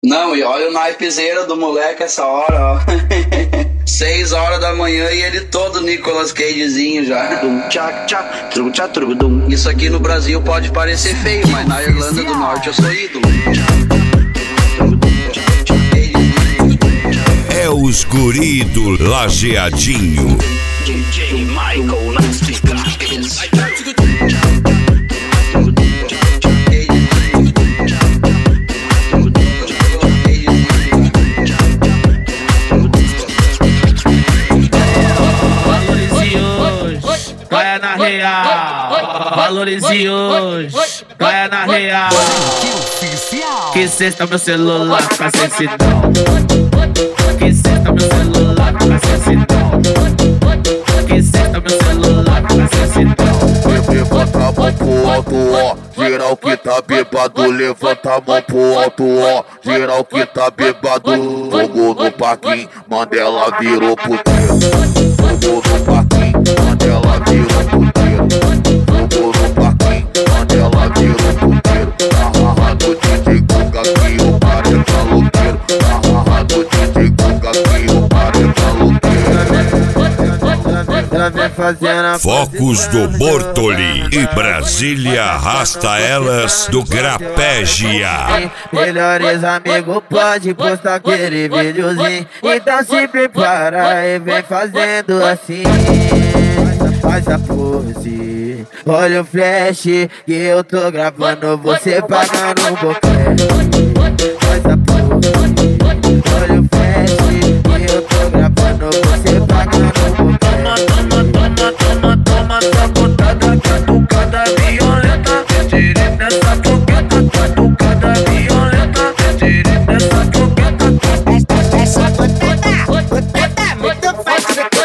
Não, e olha o naipezeira do moleque essa hora, ó. 6 horas da manhã e ele todo Nicolas Cagezinho já. Isso aqui no Brasil pode parecer feio, mas na Irlanda do Norte eu sou ídolo. É os guri do Lajeadinho. DJ Michael Nasty Crackers. Caia na real, valorize hoje, caia na real. Que cesta meu celular pra sexidão. Que cesta meu celular pra sexidão. Que cesta meu celular pra sexidão. Levanta a mão pro alto, ó. Geral que tá bêbado, levanta a mão pro alto, ó. Geral que tá bêbado. Fogo no parquinho, Mandela virou puteiro. Fogo no parquinho, Mandela virou puteiro. Fogo no parquinho, Mandela virou puteiro. Amarra do DJ Guga que o cara é maloqueiro. Amarra do DJ Guga que o cara é maloqueiro. Focos do Bortoli e Brasília arrasta elas do Grapégia. Melhores amigos pode postar aquele videozinho. Então se prepara e vem fazendo assim. Faz a pose, olha o flash que eu tô gravando, você pagando um boquete. Faz a pose, olha o flash que eu tô gravando, você pagando um boquete. Toma sacotada, catucada violenta. Tire nessa fogueta, catucada violenta. Tire nessa fogueta. Essa botada muito fácil.